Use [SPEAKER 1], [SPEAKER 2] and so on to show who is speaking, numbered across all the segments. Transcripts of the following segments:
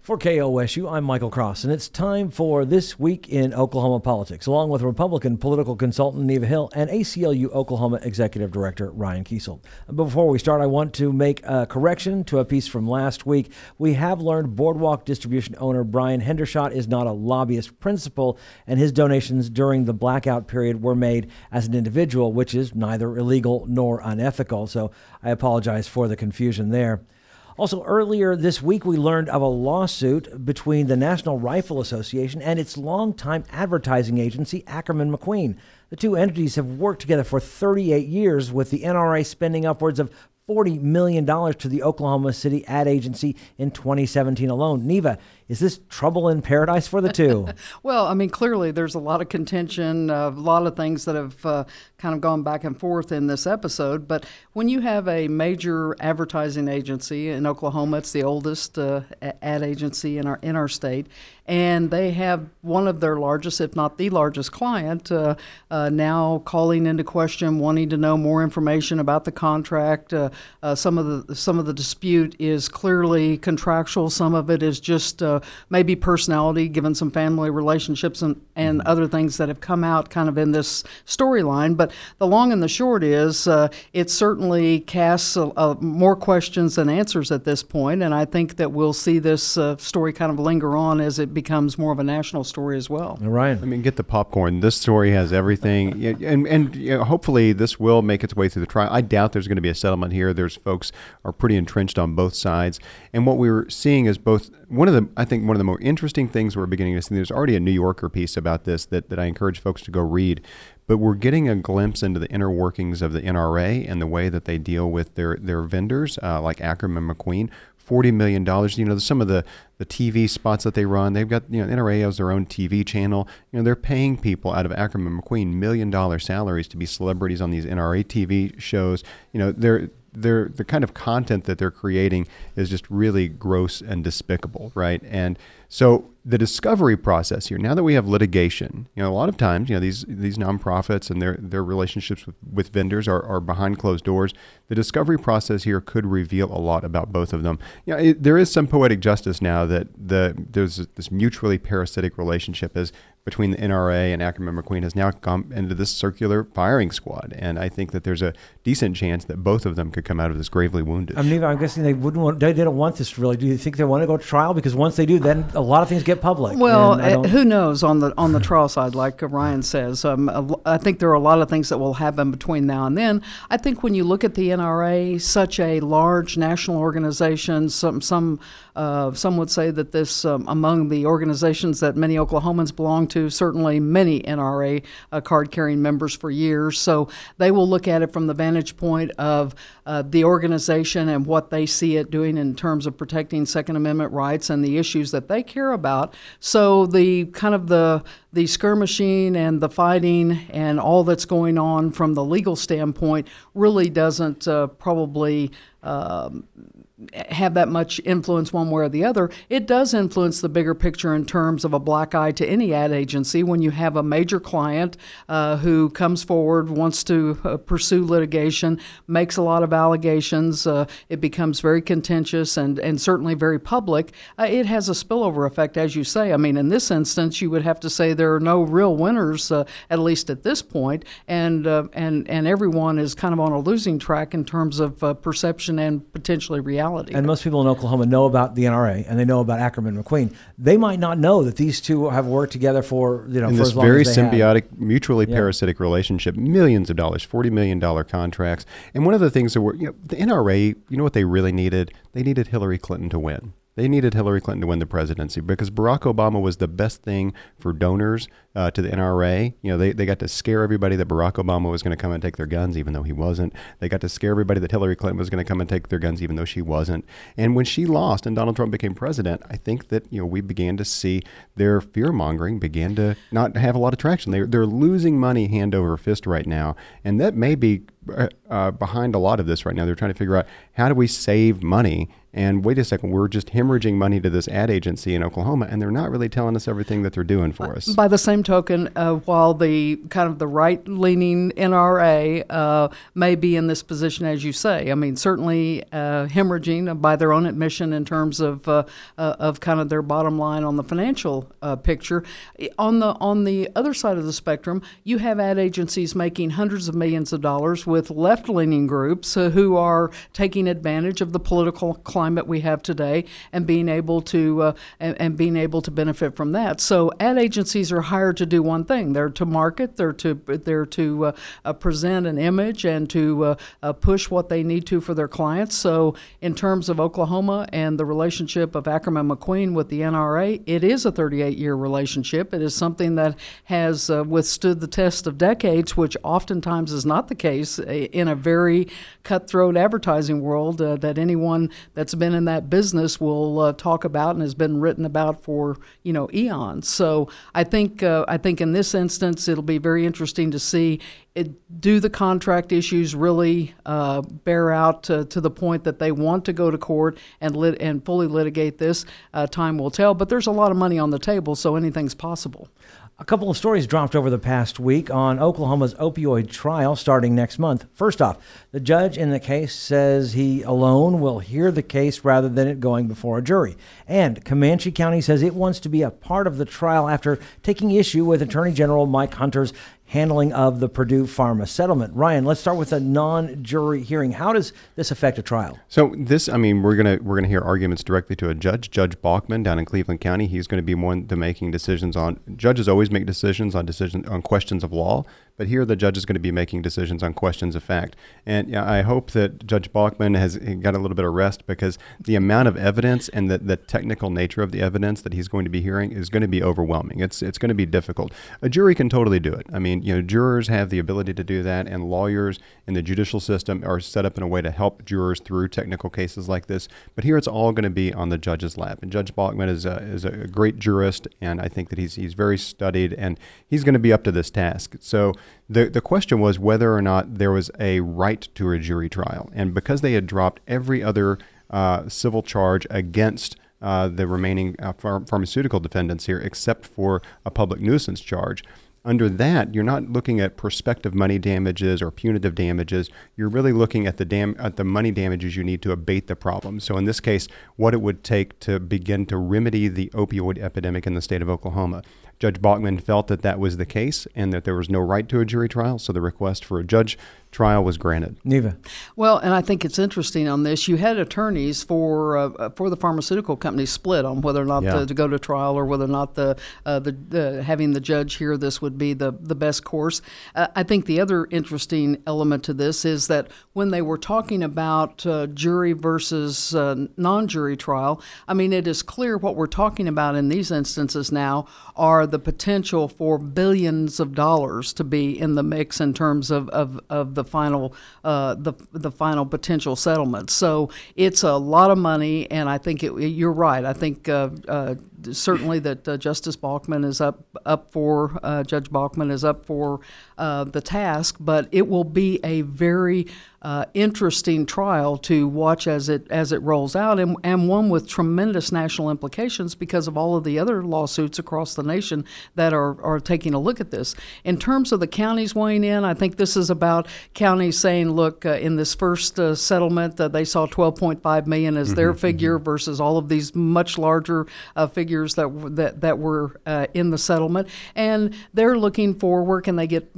[SPEAKER 1] For KOSU, I'm Michael Cross, and it's time for This Week in Oklahoma Politics, along with Republican political consultant Neva Hill and ACLU Oklahoma Executive Director Ryan Kiesel. Before we start, I want to make a correction to a piece from last week. We have learned Boardwalk Distribution owner Brian Hendershot is not a lobbyist principal, and his donations during the blackout period were made as an individual, which is neither illegal nor unethical. So I apologize for the confusion there. Also, earlier this week, we learned of a lawsuit between the National Rifle Association and its longtime advertising agency, Ackerman McQueen. The two entities have worked together for 38 years, with the NRA spending upwards of $40 million to the Oklahoma City ad agency in 2017 alone. Neva, is this trouble in paradise for the two?
[SPEAKER 2] Well, I mean, clearly there's a lot of contention, a lot of things that have kind of gone back and forth in this episode. But when you have a major advertising agency in Oklahoma, it's the oldest ad agency in our state, and they have one of their largest, if not the largest client, now calling into question, wanting to know more information about the contract. Some of the dispute is clearly contractual. Some of it is just maybe personality, given some family relationships and other things that have come out kind of in this storyline. But the long and the short is it certainly casts more questions than answers at this point, and I think that we'll see this story kind of linger on as it becomes more of a national story as well.
[SPEAKER 1] Ryan,
[SPEAKER 3] I mean, get the popcorn. This story has everything, and you know, hopefully this will make its way through the trial. I doubt there's going to be a settlement here. There's folks are pretty entrenched on both sides, and what we're seeing is both. One of the more interesting things we're beginning to see. There's already a New Yorker piece about this that I encourage folks to go read. But we're getting a glimpse into the inner workings of the NRA and the way that they deal with their vendors, like Ackerman McQueen. $40 million. You know, some of the TV spots that they run, they've got, you know, NRA has their own TV channel. You know, they're paying people out of Ackerman McQueen $1 million salaries to be celebrities on these NRA TV shows. You know, the kind of content that they're creating is just really gross and despicable, right? And so the discovery process here, now that we have litigation, you know, a lot of times, you know, these nonprofits and their relationships with vendors are behind closed doors. The discovery process here could reveal a lot about both of them. You know, there is some poetic justice now that there's this mutually parasitic relationship between the NRA and Ackerman McQueen has now come into this circular firing squad. And I think that there's a decent chance that both of them could come out of this gravely wounded.
[SPEAKER 1] I'm guessing they don't want this really. Do you think they want to go to trial? Because once they do, then a lot of things get public.
[SPEAKER 2] Well, who knows on the trial side, like Ryan says. I think there are a lot of things that will happen between now and then. I think when you look at the NRA, such a large national organization, some would say that this among the organizations that many Oklahomans belong to, certainly many NRA card-carrying members for years. So they will look at it from the vantage point of the organization and what they see it doing in terms of protecting Second Amendment rights and the issues that they care about. So the kind of the skirmishing and the fighting and all that's going on from the legal standpoint really doesn't probably have that much influence one way or the other. It does influence the bigger picture in terms of a black eye to any ad agency when you have a major client who comes forward, wants to pursue litigation, makes a lot of allegations. It becomes very contentious and certainly very public. It has a spillover effect, as you say. I mean, in this instance, you would have to say there are no real winners, at least at this point, and everyone is kind of on a losing track in terms of perception and potentially reality.
[SPEAKER 1] And most people in Oklahoma know about the NRA and they know about Ackerman McQueen. They might not know that these two have worked together for, you know,
[SPEAKER 3] in
[SPEAKER 1] for
[SPEAKER 3] this
[SPEAKER 1] as long
[SPEAKER 3] very
[SPEAKER 1] as they
[SPEAKER 3] symbiotic,
[SPEAKER 1] have.
[SPEAKER 3] mutually parasitic relationship, millions of dollars, $40 million contracts. And one of the things that the NRA, you know what they really needed? They needed Hillary Clinton to win. They needed Hillary Clinton to win the presidency because Barack Obama was the best thing for donors to the NRA. You know, they got to scare everybody that Barack Obama was going to come and take their guns, even though he wasn't. They got to scare everybody that Hillary Clinton was going to come and take their guns, even though she wasn't. And when she lost and Donald Trump became president, I think that, you know, we began to see their fear-mongering began to not have a lot of traction. They're losing money hand over fist right now, and that may be behind a lot of this right now. They're trying to figure out, how do we save money? And wait a second, we're just hemorrhaging money to this ad agency in Oklahoma, and they're not really telling us everything that they're doing for us.
[SPEAKER 2] By the same token, while the kind of the right-leaning NRA may be in this position, as you say, I mean, certainly hemorrhaging by their own admission in terms of kind of their bottom line on the financial picture. On the other side of the spectrum, you have ad agencies making hundreds of millions of dollars with left-leaning groups who are taking advantage of the political climate we have today and being able to benefit from that. So ad agencies are hired to do one thing: they're to market, they're to present an image and to push what they need to for their clients. So in terms of Oklahoma and the relationship of Ackerman McQueen with the NRA, it is a 38-year relationship. It is something that has withstood the test of decades, which oftentimes is not the case in a very cutthroat advertising world that anyone that's been in that business will talk about and has been written about for eons. So I think in this instance it'll be very interesting to see do the contract issues really bear out to the point that they want to go to court and fully litigate this. Time will tell, but there's a lot of money on the table, so anything's possible.
[SPEAKER 1] A couple of stories dropped over the past week on Oklahoma's opioid trial starting next month. First off, the judge in the case says he alone will hear the case rather than it going before a jury. And Comanche County says it wants to be a part of the trial after taking issue with Attorney General Mike Hunter's handling of the Purdue Pharma settlement. Ryan, let's start with a non-jury hearing. How does this affect a trial?
[SPEAKER 3] So this, we're gonna hear arguments directly to a judge, Judge Bachman down in Cleveland County. He's going to be one to making decisions on. Judges always make decisions on questions of law, but here the judge is going to be making decisions on questions of fact. And I hope that Judge Bachman has got a little bit of rest, because the amount of evidence and the technical nature of the evidence that he's going to be hearing is going to be overwhelming. It's going to be difficult. A jury can totally do it. Jurors have the ability to do that, and lawyers in the judicial system are set up in a way to help jurors through technical cases like this. But here it's all going to be on the judge's lap. And Judge Bachman is a great jurist, and I think that he's very studied, and he's going to be up to this task. So the question was whether or not there was a right to a jury trial. And because they had dropped every other civil charge against the remaining pharmaceutical defendants here, except for a public nuisance charge, under that, you're not looking at prospective money damages or punitive damages. You're really looking at the money damages you need to abate the problem. So in this case, what it would take to begin to remedy the opioid epidemic in the state of Oklahoma. Judge Bachman felt that was the case and that there was no right to a jury trial, so the request for a judge trial was granted.
[SPEAKER 1] Neva.
[SPEAKER 2] Well, and I think it's interesting on this. You had attorneys for the pharmaceutical companies split on whether or not to go to trial, or whether or not the having the judge hear this would be the best course. I think the other interesting element to this is that when they were talking about jury versus non-jury trial, it is clear what we're talking about in these instances now are the potential for billions of dollars to be in the mix in terms of the final potential settlement. So it's a lot of money, and I think you're right. I think certainly that Justice Bachman is up for Judge Bachman is up for the task, but it will be a very interesting trial to watch as it rolls out, and one with tremendous national implications because of all of the other lawsuits across the nation that are taking a look at this. In terms of the counties weighing in, I think this is about counties saying, look, in this first settlement, they saw $12.5 million as their figure versus all of these much larger figures that were in the settlement, and they're looking for where can they get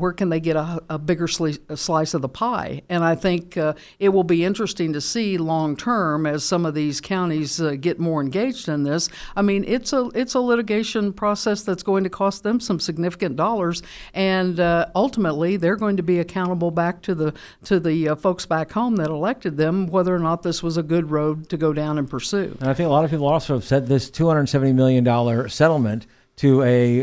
[SPEAKER 2] a bigger slice of the pie. And I think it will be interesting to see long term as some of these counties get more engaged in this. It's a litigation process that's going to cost them some significant dollars, and ultimately they're going to be accountable back to the folks back home that elected them, whether or not this was a good road to go down and pursue.
[SPEAKER 1] And I think a lot of people also have said this $270 million settlement to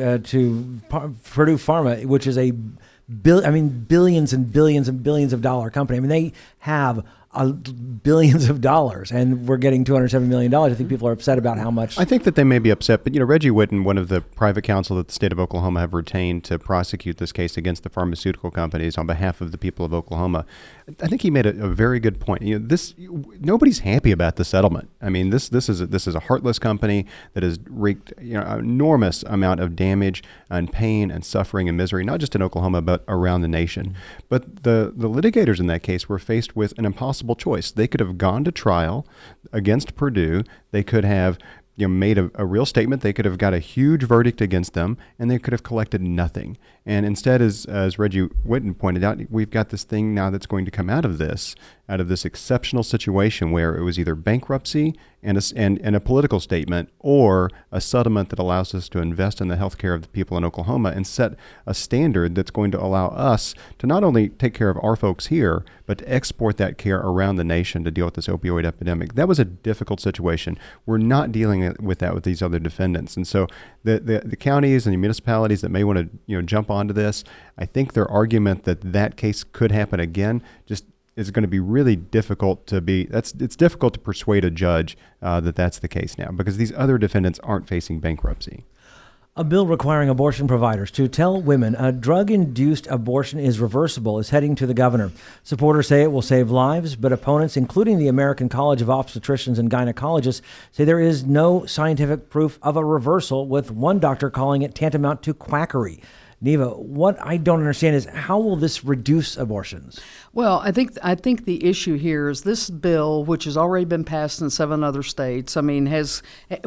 [SPEAKER 1] Purdue Pharma, which is billions and billions and billions of dollar company. They have billions of dollars, and we're getting $270 million. I think people are upset about how much.
[SPEAKER 3] I think that they may be upset, but Reggie Whitten, one of the private counsel that the state of Oklahoma have retained to prosecute this case against the pharmaceutical companies on behalf of the people of Oklahoma, I think he made a very good point. Nobody's happy about the settlement. I mean, this is a heartless company that has wreaked an enormous amount of damage and pain and suffering and misery, not just in Oklahoma but around the nation. Mm-hmm. But the litigators in that case were faced with an impossible choice. They could have gone to trial against Purdue. They could have made a real statement. They could have got a huge verdict against them, and they could have collected nothing. And instead, as Reggie Whitten pointed out, we've got this thing now that's going to come out of this exceptional situation where it was either bankruptcy and a political statement, or a settlement that allows us to invest in the health care of the people in Oklahoma and set a standard that's going to allow us to not only take care of our folks here, but to export that care around the nation to deal with this opioid epidemic. That was a difficult situation. We're not dealing with that with these other defendants. And so the counties and the municipalities that may want to jump onto this, I think their argument that case could happen again just is going to be really difficult it's difficult to persuade a judge that that's the case now, because these other defendants aren't facing bankruptcy.
[SPEAKER 1] A bill requiring abortion providers to tell women a drug-induced abortion is reversible is heading to the governor. Supporters say it will save lives, but opponents, including the American College of Obstetricians and Gynecologists, say there is no scientific proof of a reversal, with one doctor calling it tantamount to quackery. Neva, what I don't understand is, how will this reduce abortions?
[SPEAKER 2] Well, I think the issue here is this bill, which has already been passed in 7 other states, has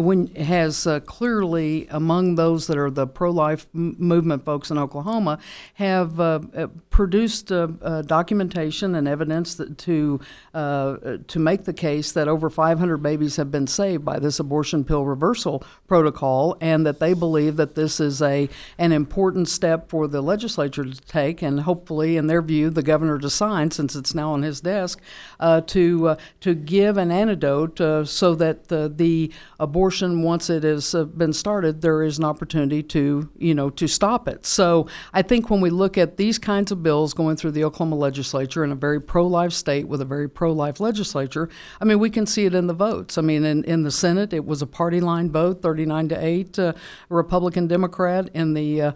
[SPEAKER 2] clearly, among those that are the pro-life movement folks in Oklahoma, have produced documentation and evidence to make the case that over 500 babies have been saved by this abortion pill reversal protocol, and that they believe that this is an important step for the legislature to take, and hopefully, in their view, the governor to sign, since it's now on his desk, to give an antidote so that the abortion, once it has been started, there is an opportunity to stop it. So I think when we look at these kinds of bills going through the Oklahoma legislature in a very pro-life state with a very pro-life legislature, we can see it in the votes. In the Senate, it was a party line vote, 39-8, Republican Democrat. In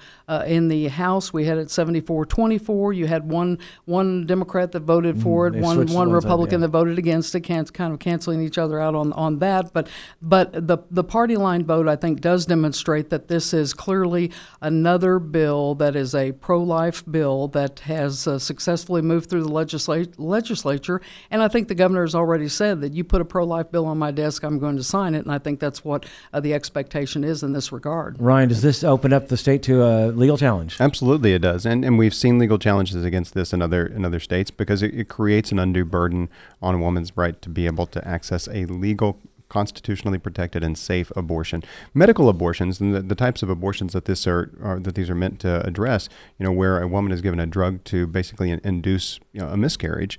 [SPEAKER 2] the House, we had it 74-24. You had one Democrat that voted for it, one Republican that voted against it, kind of canceling each other out on that. But the party line vote, I think, does demonstrate that this is clearly another bill that is a pro-life bill that has successfully moved through the legislature. And I think the governor has already said that you put a pro-life bill on my desk, I'm going to sign it. And I think that's what the expectation is in this regard.
[SPEAKER 1] Ryan, does this open up the state to a legal challenge?
[SPEAKER 3] Absolutely, it does. And we've seen legal challenges against this in other states, because it creates an undue burden on a woman's right to be able to access a legal, constitutionally protected and safe abortion. Medical abortions, and the types of abortions that these are meant to address, where a woman is given a drug to basically induce a miscarriage,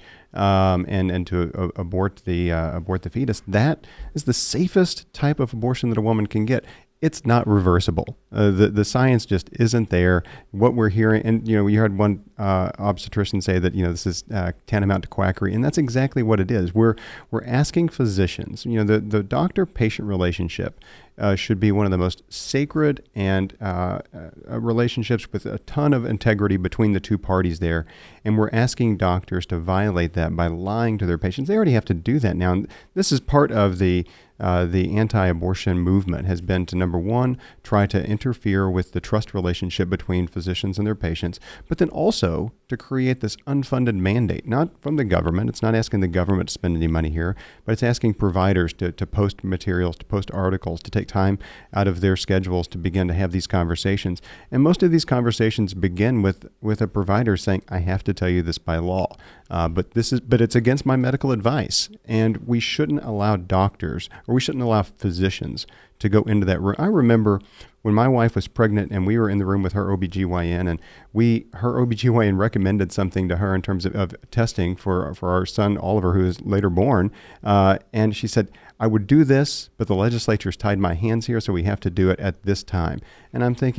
[SPEAKER 3] and to abort the fetus. That is the safest type of abortion that a woman can get. It's not reversible. The science just isn't there. What we're hearing, and we heard one obstetrician say that this is tantamount to quackery, and that's exactly what it is. We're asking physicians. The doctor-patient relationship should be one of the most sacred and relationships with a ton of integrity between the two parties there, and we're asking doctors to violate that by lying to their patients. They already have to do that now. And this is part of the anti-abortion movement has been to, number one, try to interfere with the trust relationship between physicians and their patients, but then also to create this unfunded mandate, not from the government. It's not asking the government to spend any money here, but it's asking providers to post materials, to post articles, to take time out of their schedules to begin to have these conversations. And most of these conversations begin with a provider saying, I have to tell you this by law, but it's against my medical advice. And we shouldn't allow doctors, or we shouldn't allow physicians to go into that room. I remember when my wife was pregnant and we were in the room with her OBGYN, and her OBGYN recommended something to her in terms of testing for our son, Oliver, who is later born. And she said, I would do this, but the legislature's tied my hands here, so we have to do it at this time. And I'm thinking,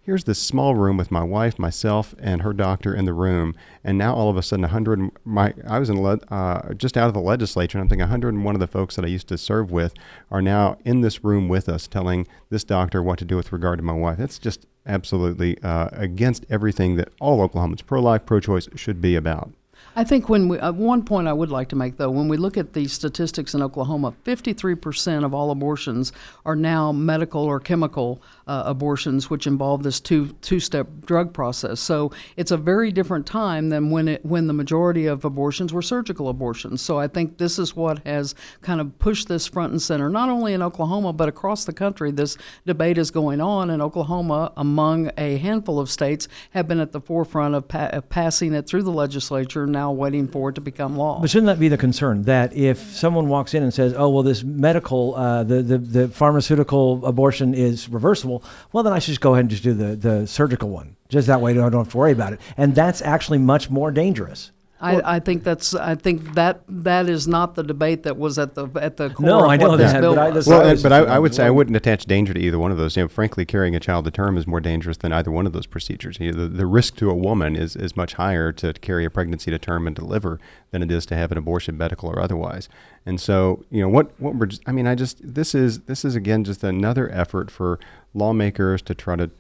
[SPEAKER 3] here's this small room with my wife, myself, and her doctor in the room, and now all of a sudden I was just out of the legislature, and I'm thinking 101 of the folks that I used to serve with are now in this room with us telling this doctor what to do with regard to my wife. That's just absolutely against everything that all Oklahomans, pro-life, pro-choice, should be about.
[SPEAKER 2] I think one point I would like to make, though, when we look at the statistics in Oklahoma, 53% of all abortions are now medical or chemical abortions, which involve this two-step drug process. So it's a very different time than when the majority of abortions were surgical abortions. So I think this is what has kind of pushed this front and center, not only in Oklahoma, but across the country. This debate is going on, and Oklahoma, among a handful of states, have been at the forefront of passing it through the legislature, now waiting for it to become law.
[SPEAKER 1] But shouldn't that be the concern, that if someone walks in and says, oh, well, this medical, the pharmaceutical abortion is reversible, well, then I should just go ahead and just do the surgical one. Just that way I don't have to worry about it. And that's actually much more dangerous.
[SPEAKER 2] I think that is not the debate that was at the core
[SPEAKER 1] no,
[SPEAKER 2] of
[SPEAKER 1] I know
[SPEAKER 2] what this
[SPEAKER 1] that,
[SPEAKER 2] bill
[SPEAKER 1] but
[SPEAKER 2] was.
[SPEAKER 3] I would say I wouldn't attach danger to either one of those. Frankly, carrying a child to term is more dangerous than either one of those procedures. The risk to a woman is much higher to carry a pregnancy to term and deliver than it is to have an abortion, medical or otherwise. And so, this is again just another effort for lawmakers to try to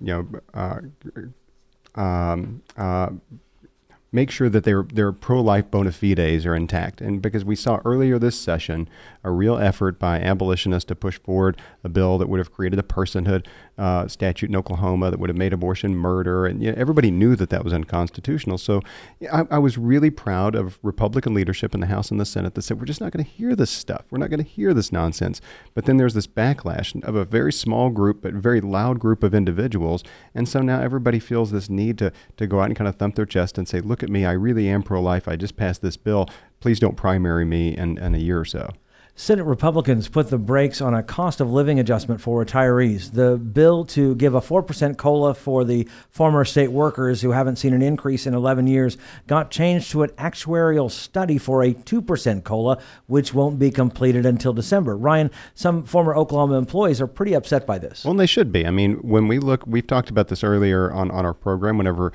[SPEAKER 3] make sure that their pro-life bona fides are intact. And because we saw earlier this session a real effort by abolitionists to push forward a bill that would have created a personhood statute in Oklahoma that would have made abortion murder. And everybody knew that was unconstitutional. So I was really proud of Republican leadership in the House and the Senate that said, we're just not going to hear this stuff. We're not going to hear this nonsense. But then there's this backlash of a very small group, but very loud group of individuals. And so now everybody feels this need to go out and kind of thump their chest and say, look at me, I really am pro-life. I just passed this bill. Please don't primary me in a year or so.
[SPEAKER 1] Senate Republicans put the brakes on a cost of living adjustment for retirees. The bill to give a 4% COLA for the former state workers who haven't seen an increase in 11 years got changed to an actuarial study for a 2% COLA, which won't be completed until December. Ryan, some former Oklahoma employees are pretty upset by this.
[SPEAKER 3] Well, they should be. I mean, when we look, we've talked about this earlier on our program, whenever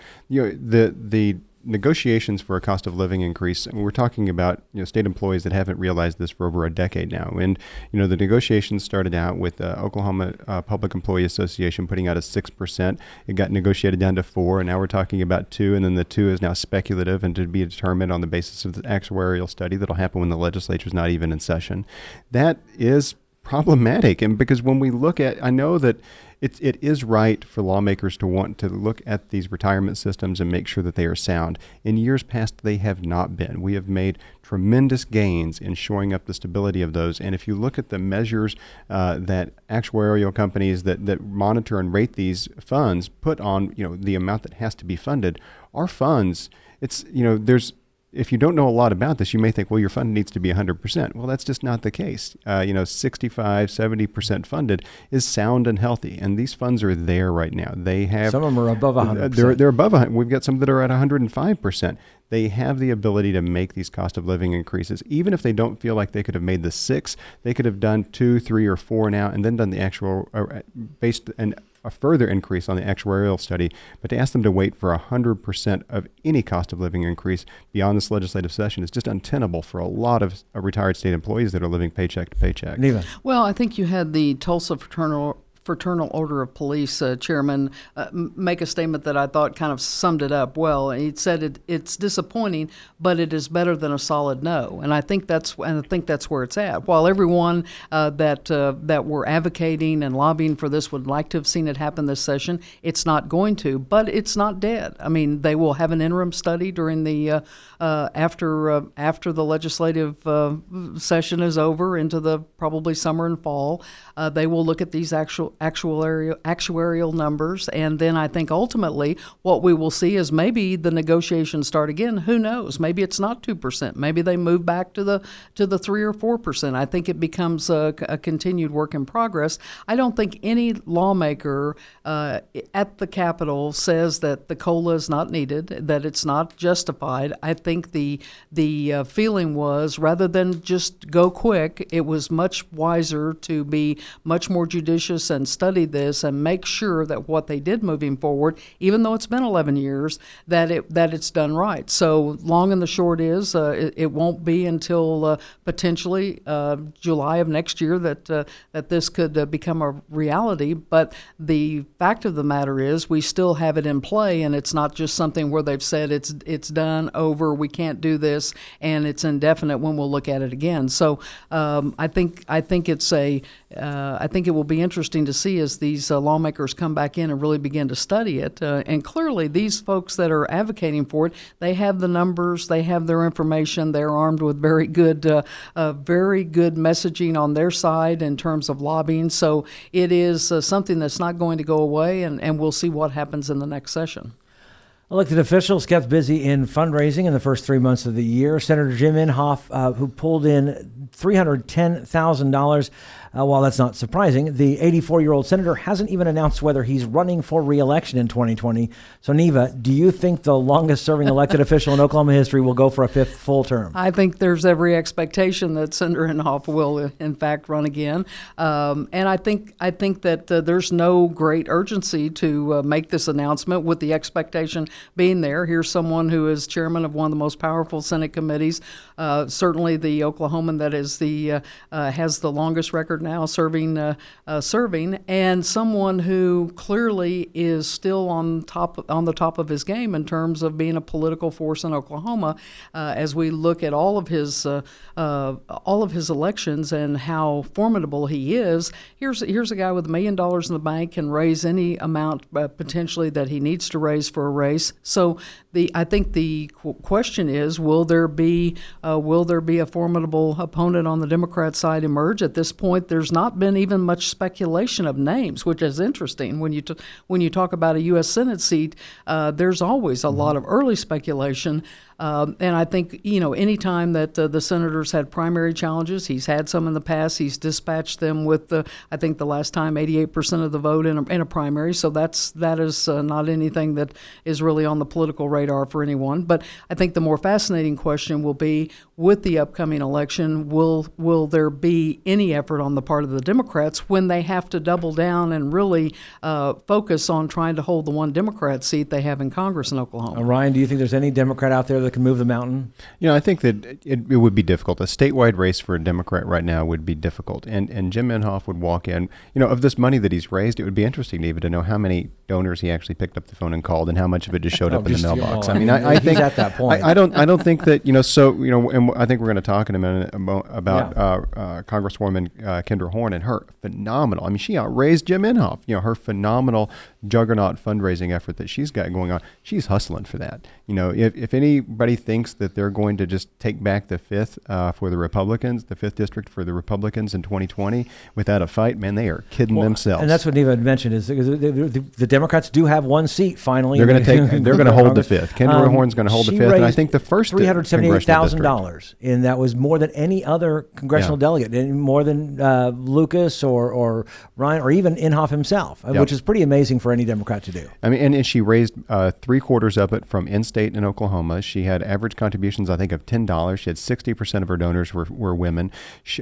[SPEAKER 3] the negotiations for a cost of living increase, and we're talking about state employees that haven't realized this for over a decade now. And the negotiations started out with the Oklahoma Public Employee Association putting out a 6%. It got negotiated down to 4%, and now we're talking about 2%. And then the 2% is now speculative and to be determined on the basis of the actuarial study that'll happen when the legislature is not even in session. That is problematic, and because when we look at, I know that it is right for lawmakers to want to look at these retirement systems and make sure that they are sound. In years past, they have not been. We have made tremendous gains in shoring up the stability of those. And if you look at the measures that actuarial companies that monitor and rate these funds put on, the amount that has to be funded, our funds, if you don't know a lot about this, you may think, well, your fund needs to be 100%. Well, that's just not the case. 65, 70% funded is sound and healthy, and these funds are there right now. They have
[SPEAKER 1] some of them are above 100%.
[SPEAKER 3] They're above 100. We've got some that are at 105%. They have the ability to make these cost of living increases. Even if they don't feel like they could have made the 6, they could have done 2, 3, or 4 now, and then done the actual based and a further increase on the actuarial study, but to ask them to wait for 100% of any cost of living increase beyond this legislative session is just untenable for a lot of retired state employees that are living paycheck to paycheck.
[SPEAKER 1] Neva.
[SPEAKER 2] Well, I think you had the Tulsa Fraternal Order of Police chairman make a statement that I thought kind of summed it up well. He said it's disappointing, but it is better than a solid no. And I think that's where it's at. While everyone that were advocating and lobbying for this would like to have seen it happen this session, it's not going to. But it's not dead. I mean, they will have an interim study during the after the legislative session is over into the probably summer and fall. They will look at these actuarial numbers, and then I think ultimately what we will see is maybe the negotiations start again. Who knows? Maybe it's not 2%. Maybe they move back to the 3 or 4%. I think it becomes a continued work in progress. I don't think any lawmaker at the Capitol says that the COLA is not needed, that it's not justified. I think the feeling was, rather than just go quick, it was much wiser to be much more judicious and study this and make sure that what they did moving forward, even though it's been 11 years, that it's done right. So long and the short is, it won't be until potentially July of next year that this could become a reality. But the fact of the matter is, we still have it in play, and it's not just something where they've said it's done, over, we can't do this, and it's indefinite when we'll look at it again. So I think it will be interesting to see as these lawmakers come back in and really begin to study it. And clearly, these folks that are advocating for it, they have the numbers, they have their information, they're armed with very good messaging on their side in terms of lobbying. So it is something that's not going to go away, and we'll see what happens in the next session.
[SPEAKER 1] Elected officials kept busy in fundraising in the first 3 months of the year. Senator Jim Inhofe, who pulled in $310,000. While that's not surprising, the 84-year-old senator hasn't even announced whether he's running for re-election in 2020. So, Neva, do you think the longest-serving elected official in Oklahoma history will go for a fifth full term?
[SPEAKER 2] I think there's every expectation that Senator Inhofe will, in fact, run again. And I think that there's no great urgency to make this announcement, with the expectation being there. Here's someone who is chairman of one of the most powerful Senate committees, certainly the Oklahoman that is has the longest record now serving, and someone who clearly is still on the top of his game in terms of being a political force in Oklahoma. As we look at all of his elections and how formidable he is, here's a guy with $1 million in the bank, can raise any amount potentially that he needs to raise for a race. So I think the question is, will there be a formidable opponent on the Democrat side emerge? At this point, there's not been even much speculation of names, which is interesting. When you talk about a U.S. Senate seat, there's always a lot of early speculation. And I think, anytime that the senators had primary challenges, he's had some in the past, he's dispatched them with, I think the last time, 88% of the vote in a primary. So that is not anything that is really on the political radar for anyone. But I think the more fascinating question will be, with the upcoming election, will there be any effort on the part of the Democrats when they have to double down and really focus on trying to hold the one Democrat seat they have in Congress in Oklahoma?
[SPEAKER 1] Ryan, do you think there's any Democrat out there that can move the mountain?
[SPEAKER 3] I think that it would be difficult. A statewide race for a Democrat right now would be difficult. And Jim Inhofe would walk in, of this money that he's raised, it would be interesting even to know how many donors he actually picked up the phone and called, and how much of it just showed up in the mailbox. I think
[SPEAKER 1] he's at that point.
[SPEAKER 3] I don't think that, and I think we're going to talk in a minute about Congresswoman Kendra Horn and her phenomenal, she outraised Jim Inhofe, her phenomenal juggernaut fundraising effort that she's got going on. She's hustling for that. If anybody thinks that they're going to just take back the fifth for the Republicans, the 5th district for the Republicans in 2020 without a fight, man, they are kidding themselves.
[SPEAKER 1] And that's what Neva had mentioned, is the Democrats do have one seat finally.
[SPEAKER 3] They're going to hold the 5th. Kendra Horn's going to hold the 5th, and I think the first
[SPEAKER 1] $378,000, and that was more than any other congressional delegate, and more than Lucas or Ryan or even Inhofe himself, which is pretty amazing for any Democrat to do.
[SPEAKER 3] And she raised 3/4 of it from in-state in Oklahoma. She had average contributions, I think, of $10. She had 60% of her donors were women.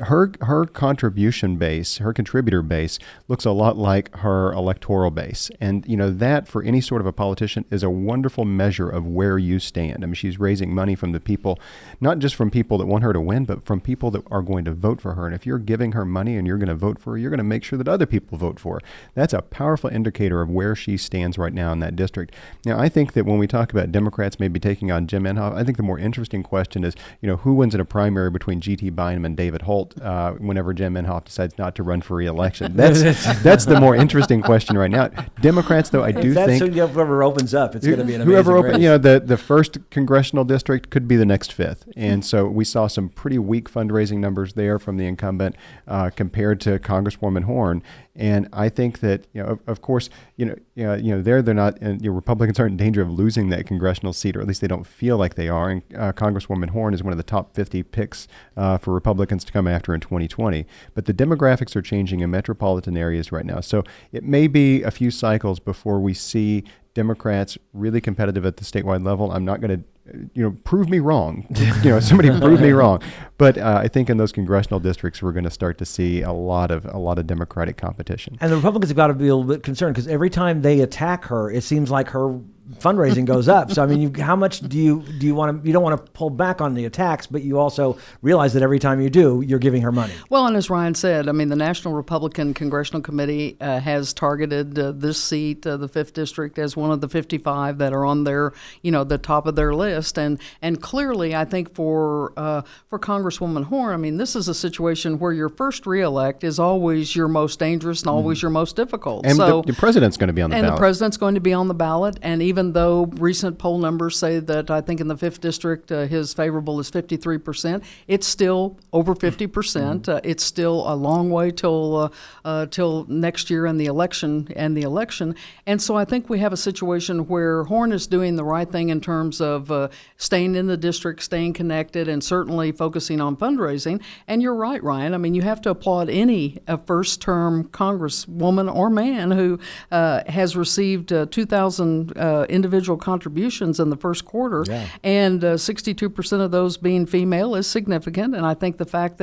[SPEAKER 3] Her contribution base, her contributor base, looks a lot like her electoral base. And, that for any sort of a politician is a wonderful measure of where you stand. She's raising money from the people, not just from people that want her to win, but from people that are going to vote for her. And if you're giving her money and you're going to vote for her, you're going to make sure that other people vote for her. That's a powerful indicator of where she stands right now in that district. Now, I think that when we talk about Democrats maybe taking on Jim Inhofe, I think the more interesting question is, who wins in a primary between G.T. Bynum and David Holt whenever Jim Inhofe decides not to run for re-election? That's the more interesting question right now. Democrats, though, I do think
[SPEAKER 1] whoever opens up, it's going to be an amazing
[SPEAKER 3] whoever
[SPEAKER 1] race.
[SPEAKER 3] The first congressional district could be the next 5th, and so we saw some pretty weak fundraising numbers there from the incumbent compared to Congresswoman Horn. And I think that, of course, they're not, and Republicans aren't in danger of losing that congressional seat, or at least they don't feel like they are. And Congresswoman Horn is one of the top 50 picks for Republicans to come after in 2020. But the demographics are changing in metropolitan areas right now. So it may be a few cycles before we see Democrats really competitive at the statewide level. I'm not going to, prove me wrong. Somebody prove me wrong. But I think in those congressional districts, we're going to start to see a lot of Democratic competition.
[SPEAKER 1] And the Republicans have got to be a little bit concerned because every time they attack her, it seems like her fundraising goes up. So I mean, how much do you want to? You don't want to pull back on the attacks, but you also realize that every time you do, you're giving her money.
[SPEAKER 2] Well, and as Ryan said, I mean, the National Republican Congressional Committee has targeted this seat, the 5th District, as one of the 55 that are on their, the top of their list. And clearly, I think for Congresswoman Horn, I mean, this is a situation where your first reelect is always your most dangerous and always your most difficult.
[SPEAKER 3] And so, the president's going to be on the ballot.
[SPEAKER 2] And the president's going to be on the ballot. And even though recent poll numbers say that I think in the 5th District his favorable is 53%, it's still over 50%. It's still a long way till next year and the election. And so I think we have a situation where Horn is doing the right thing in terms of staying in the district, staying connected, and certainly focusing on fundraising. And you're right, Ryan. I mean, you have to applaud any first-term congresswoman or man who has received 2,000 individual contributions in the first quarter, and 62% of those being female is significant. And I think the fact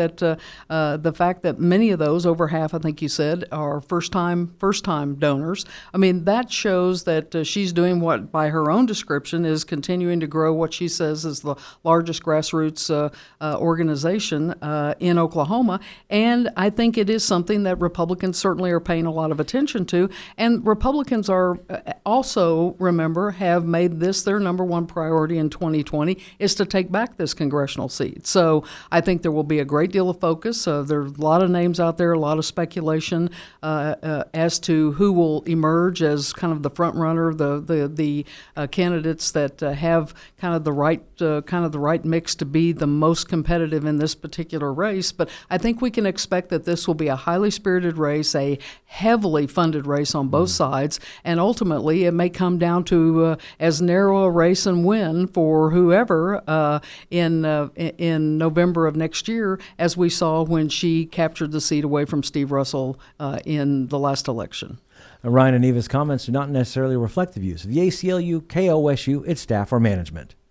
[SPEAKER 2] that many of those, over half, I think you said, are first-time donors. I mean, that shows that she's doing what, by her own description, is continuing to grow what she says is the largest grassroots organization in Oklahoma. And I think it is something that Republicans certainly are paying a lot of attention to. And Republicans are also, remember, have made this their number one priority in 2020 is to take back this congressional seat. So I think there will be a great deal of focus. There are a lot of names out there, a lot of speculation as to who will emerge as kind of the front runner, the candidates that have kind of the right mix to be the most competitive in this particular race. But I think we can expect that this will be a highly spirited race, a heavily funded race on both sides, and ultimately it may come down to as narrow a race and win for whoever in November of next year as we saw when she captured the seat away from Steve Russell in the last election.
[SPEAKER 1] Ryan and Eva's comments do not necessarily reflect the views of the ACLU, KOSU, its staff, or management.